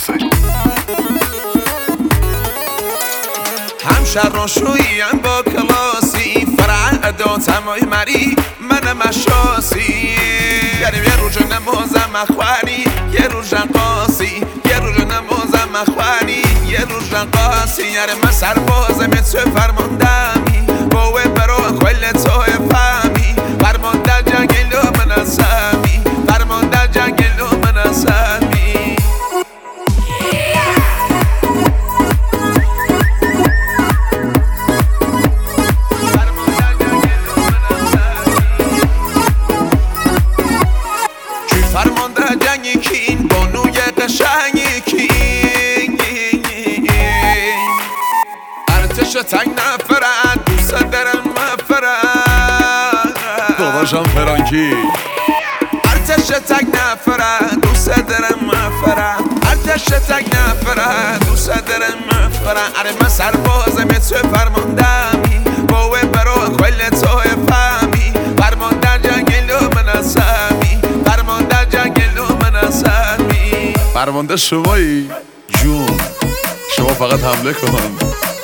آفرین. همشهرشویم با کلاسی فرع ادا تمای مری من مشاسی یعنی یه روز نمازم اخوانی یه روز قاسی یه روز نمازم اخوانی یه روز قاسی یعنی من سربازم تو فرماندمی باوی برو کل تو فهمی فرمان در جنگل و من اسمی فرمان در جنگل و من اسمی فرمانده جنگی کین بانوی قشنگی کین ارتش تنگ نفرن دوست دارم مفرن داداشم فرانکی ارتش تنگ نفرن دوست دارم مفرن ارتش تنگ نفرن دوست دارم مفرن اره من سربازم تو فرماندمی باوی برو کل تو فهمی فرمان در جنگل و من اسمی فرمان در جنگل و من اسمی فرمانده شمایی جون شما فقط حمله کن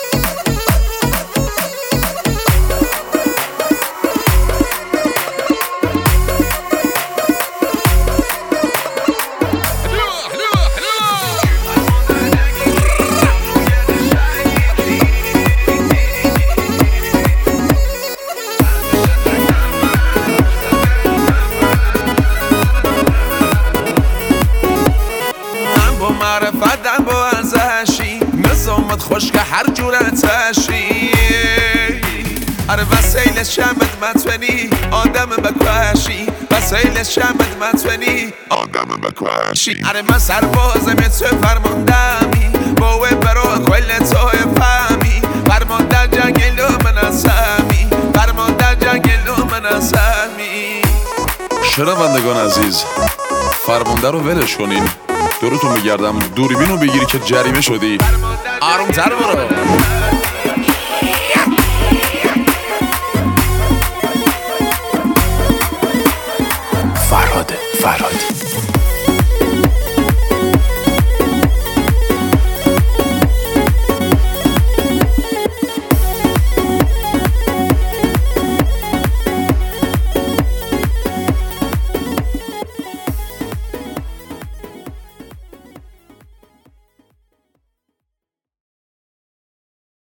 معرفتم با ازشی نظامت خوش که هر جورتشی اره وسیل شمت متونی آدم بکوشی وسیل شمت متونی آدم بکوشی اره من سربازم تو فرماندمی باوی برو کل تو فهمی فرمان در جنگل و من اسمی فرمان در جنگل و من اسمی شنوندگان عزیز فرمانده رو ولش کنین دورتون میگردم دوربین رو بگیری که جریمه شدی آرومتر برو